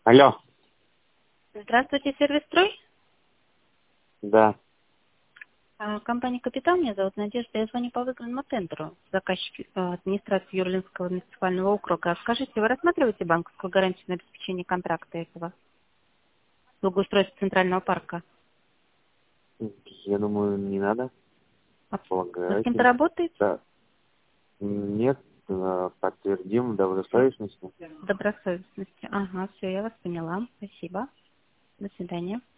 Алло, Здравствуйте, сервис-строй. да. Компания «Капитал», меня зовут Надежда, я звоню по выгодному тендеру, заказчик администрации Юрлинского муниципального округа. Скажите, вы рассматриваете банковскую гарантию на обеспечение контракта этого благоустройства Центрального парка? Я думаю, не надо. Вы с Полагаю, кем-то работаете? да. Нет, подтвердим добросовестностью. Добросовестности. Ага, все, я вас поняла. Спасибо. До свидания.